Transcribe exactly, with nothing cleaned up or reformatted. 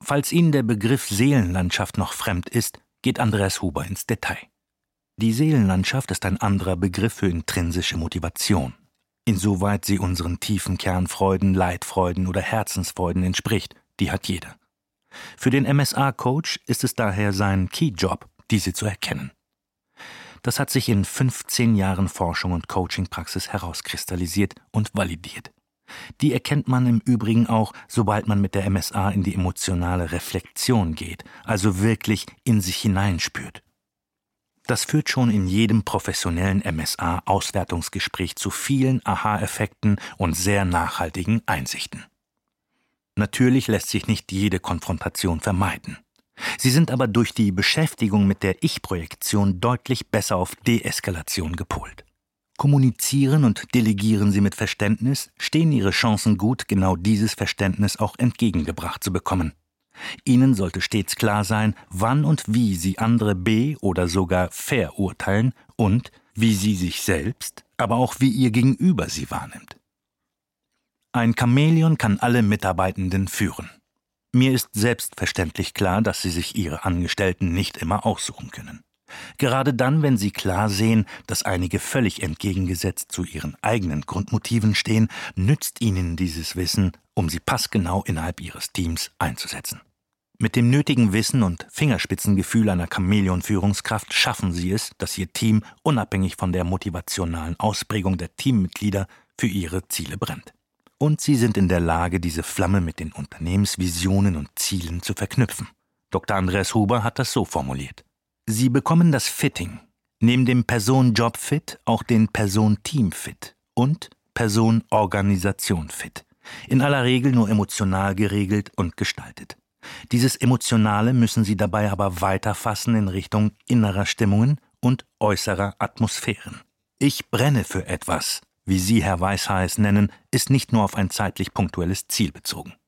Falls Ihnen der Begriff Seelenlandschaft noch fremd ist, geht Andreas Huber ins Detail. Die Seelenlandschaft ist ein anderer Begriff für intrinsische Motivation, insoweit sie unseren tiefen Kernfreuden, Leitfreuden oder Herzensfreuden entspricht, die hat jeder. Für den M S A-Coach ist es daher sein Key-Job, diese zu erkennen. Das hat sich in fünfzehn Jahren Forschung und Coaching-Praxis herauskristallisiert und validiert. Die erkennt man im Übrigen auch, sobald man mit der M S A in die emotionale Reflexion geht, also wirklich in sich hineinspürt. Das führt schon in jedem professionellen M S A-Auswertungsgespräch zu vielen Aha-Effekten und sehr nachhaltigen Einsichten. Natürlich lässt sich nicht jede Konfrontation vermeiden. Sie sind aber durch die Beschäftigung mit der Ich-Projektion deutlich besser auf Deeskalation gepolt. Kommunizieren und delegieren Sie mit Verständnis, stehen Ihre Chancen gut, genau dieses Verständnis auch entgegengebracht zu bekommen. Ihnen sollte stets klar sein, wann und wie Sie andere be- oder sogar verurteilen und wie Sie sich selbst, aber auch wie Ihr Gegenüber Sie wahrnimmt. Ein Chamäleon kann alle Mitarbeitenden führen. Mir ist selbstverständlich klar, dass Sie sich Ihre Angestellten nicht immer aussuchen können. Gerade dann, wenn Sie klar sehen, dass einige völlig entgegengesetzt zu Ihren eigenen Grundmotiven stehen, nützt Ihnen dieses Wissen, um sie passgenau innerhalb Ihres Teams einzusetzen. Mit dem nötigen Wissen und Fingerspitzengefühl einer Chamäleon-Führungskraft schaffen Sie es, dass Ihr Team unabhängig von der motivationalen Ausprägung der Teammitglieder für ihre Ziele brennt. Und Sie sind in der Lage, diese Flamme mit den Unternehmensvisionen und Zielen zu verknüpfen. Doktor Andreas Huber hat das so formuliert. Sie bekommen das Fitting, neben dem Person-Job-Fit auch den Person-Team-Fit und Person-Organisation-Fit. In aller Regel nur emotional geregelt und gestaltet. Dieses Emotionale müssen Sie dabei aber weiterfassen in Richtung innerer Stimmungen und äußerer Atmosphären. Ich brenne für etwas, wie Sie, Herr Weisheiß, nennen, ist nicht nur auf ein zeitlich punktuelles Ziel bezogen.